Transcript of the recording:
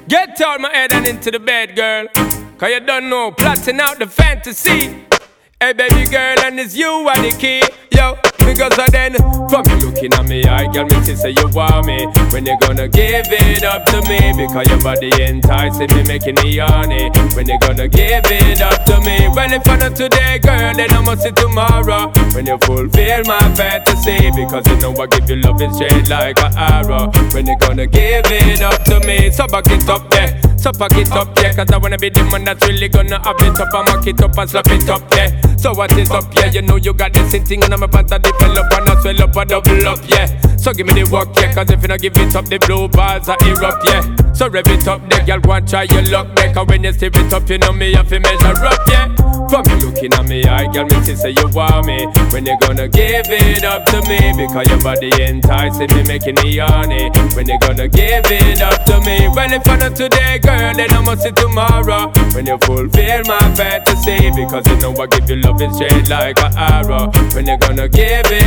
Get out my head and into the bed, girl. Cause you don't know, plotting out the fantasy. Hey baby girl, and it's you are the key. Yo, because of then, from you looking at me, I girl, me say you want me. When you gonna give it up to me? Because your body enticing me, making me horny. When you gonna give it up to me? Well, if I not today, girl, then I must see tomorrow. When you fulfill my fantasy, because you know I give you love is straight like an arrow. When you gonna give it up to me? So back it up there, so pack it up, yeah. Cause I wanna be the man that's really gonna have it up. I mock it up and slap it up, yeah. So what is up, yeah? You know you got this thing and I'm about to develop and I swell up and double up, yeah. So give me the work, yeah. Cause if you not give it up, the blue bars are erupt, yeah. So rev it up, the girl want try your luck, yeah. Cause when you stir it up, you know me have to measure up, yeah. From you looking at me, I girl, me say you want me. When you gonna give it up to me? Because your body enticing me, making me horny. When you gonna give it up to me? Well, if I not today, girl, then I must see tomorrow. When you fulfill my fantasy, because you know I give you love is straight like an arrow. When you gonna give it